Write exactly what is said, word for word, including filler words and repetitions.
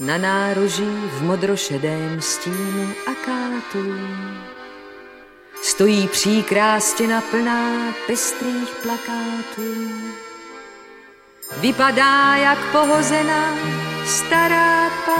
na nároží v modrošedém stínu akátů. Stojí příkrá stěna plná pestrých plakátů. Vypadá jak pohozená stará